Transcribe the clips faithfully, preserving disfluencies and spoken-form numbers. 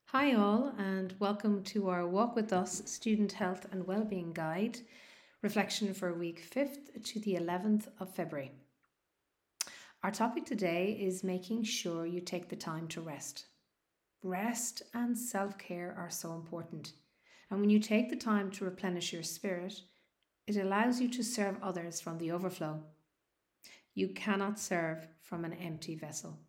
Hi, all, and welcome to our Walk with Us Student Health and Wellbeing Guide reflection for week fifth to the eleventh of February. Our topic today is making sure you take the time to rest. Rest and self care are so important, and when you take the time to replenish your spirit, it allows you to serve others from the overflow. You cannot serve from an empty vessel.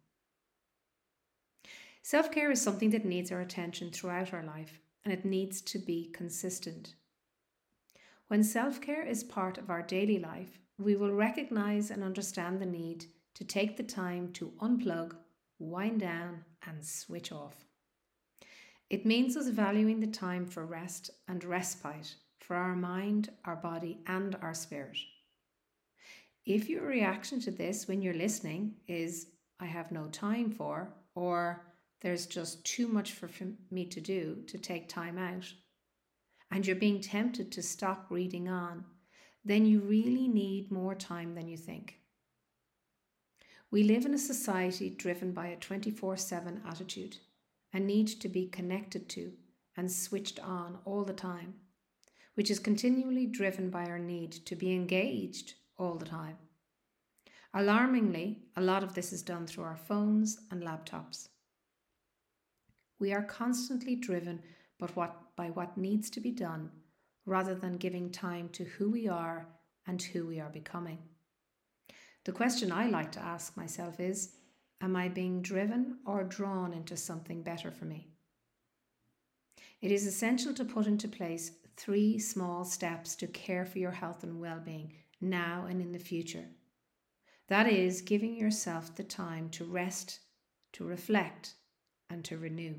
Self-care is something that needs our attention throughout our life, and it needs to be consistent. When self-care is part of our daily life, we will recognize and understand the need to take the time to unplug, wind down, and switch off. It means us valuing the time for rest and respite for our mind, our body, and our spirit. If your reaction to this when you're listening is, I have no time for, or there's just too much for me to do to take time out, and you're being tempted to stop reading on, then you really need more time than you think. We live in a society driven by a twenty-four seven attitude and need to be connected to and switched on all the time, which is continually driven by our need to be engaged all the time. Alarmingly, a lot of this is done through our phones and laptops. We are constantly driven but what, by what needs to be done rather than giving time to who we are and who we are becoming. The question I like to ask myself is, am I being driven or drawn into something better for me? It is essential to put into place three small steps to care for your health and well-being now and in the future. That is, giving yourself the time to rest, to reflect, and to renew.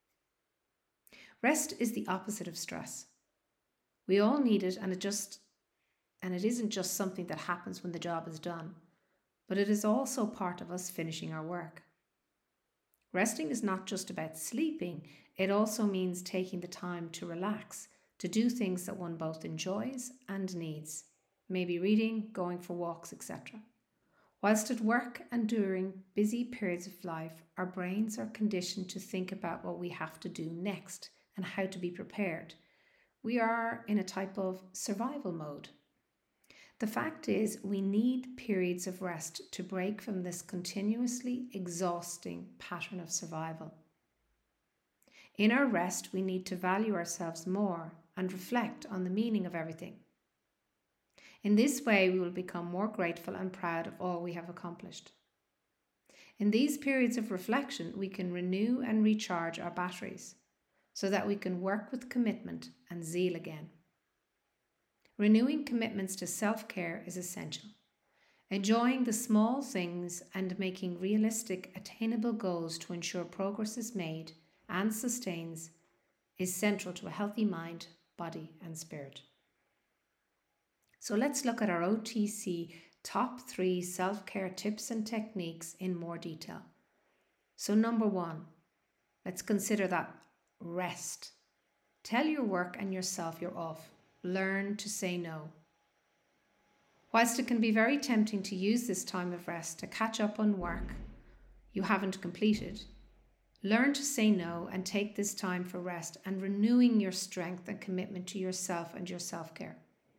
Rest is the opposite of stress. We all need it, and it just and it isn't just something that happens when the job is done, but it is also part of us finishing our work. Resting is not just about sleeping, it also means taking the time to relax, to do things that one both enjoys and needs, maybe reading, going for walks, et cetera. Whilst at work and during busy periods of life, our brains are conditioned to think about what we have to do next and how to be prepared. We are in a type of survival mode. The fact is, we need periods of rest to break from this continuously exhausting pattern of survival. In our rest, we need to value ourselves more and reflect on the meaning of everything. In this way, we will become more grateful and proud of all we have accomplished. In these periods of reflection, we can renew and recharge our batteries so that we can work with commitment and zeal again. Renewing commitments to self-care is essential. Enjoying the small things and making realistic, attainable goals to ensure progress is made and sustains is central to a healthy mind, body, and spirit. So let's look at our O T C top three self-care tips and techniques in more detail. So number one, let's consider that rest. Tell your work and yourself you're off. Learn to say no. Whilst it can be very tempting to use this time of rest to catch up on work you haven't completed, learn to say no and take this time for rest and renewing your strength and commitment to yourself and your self-care.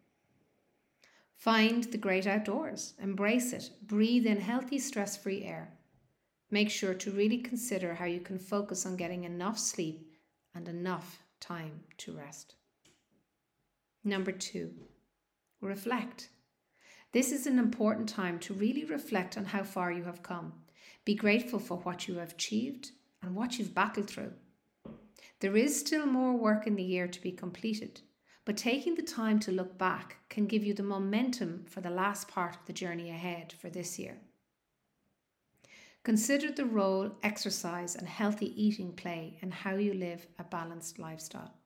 Find the great outdoors, embrace it, breathe in healthy, stress-free air. Make sure to really consider how you can focus on getting enough sleep and enough time to rest. Number two, reflect. This is an important time to really reflect on how far you have come. Be grateful for what you have achieved and what you've battled through. There is still more work in the year to be completed, but taking the time to look back can give you the momentum for the last part of the journey ahead for this year. Consider the role exercise and healthy eating play in how you live a balanced lifestyle.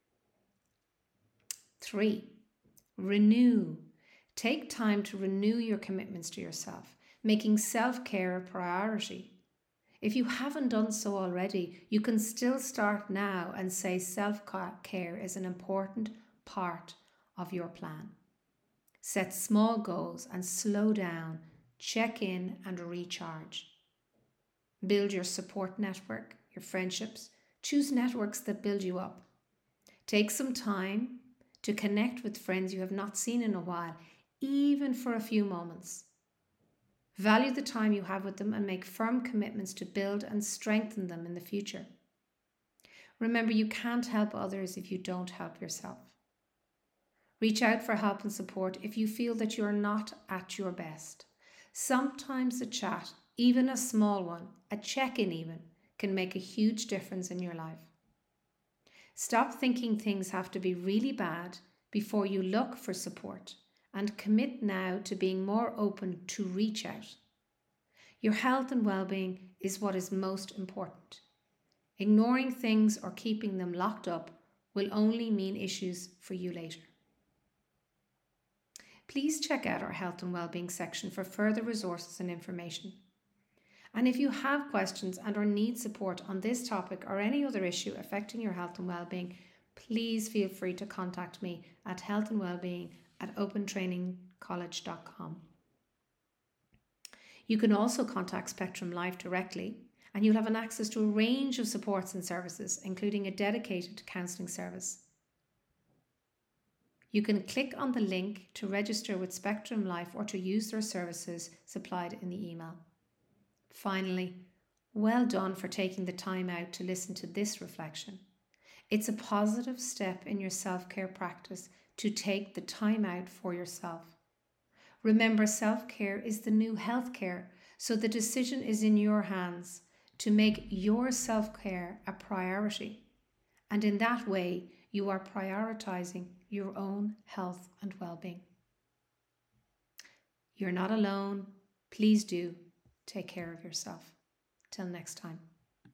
Three, renew. Take time to renew your commitments to yourself, making self-care a priority. If you haven't done so already, you can still start now and say self-care is an important part of your plan. Set small goals and slow down, check in and recharge. Build your support network, your friendships, Choose networks that build you up. Take some time to connect with friends you have not seen in a while, even for a few moments. Value the time you have with them and make firm commitments to build and strengthen them in the future. Remember, you can't help others if you don't help yourself. Reach out for help and support if you feel that you are not at your best. Sometimes a chat, even a small one, a check-in even, can make a huge difference in your life. Stop thinking things have to be really bad before you look for support, and commit now to being more open to reach out. Your health and well-being is what is most important. Ignoring things or keeping them locked up will only mean issues for you later. Please check out our health and well-being section for further resources and information. And if you have questions and or need support on this topic or any other issue affecting your health and well-being, please feel free to contact me at health and wellbeing at open training college dot com. You can also contact Spectrum Life directly, and you'll have an access to a range of supports and services, including a dedicated counselling service. You can click on the link to register with Spectrum Life or to use their services supplied in the email. Finally, well done for taking the time out to listen to this reflection. It's a positive step in your self-care practice to take the time out for yourself. Remember, self-care is the new healthcare, so the decision is in your hands to make your self-care a priority. And in that way, you are prioritizing your own health and well-being. You're not alone. Please do take care of yourself. Till next time.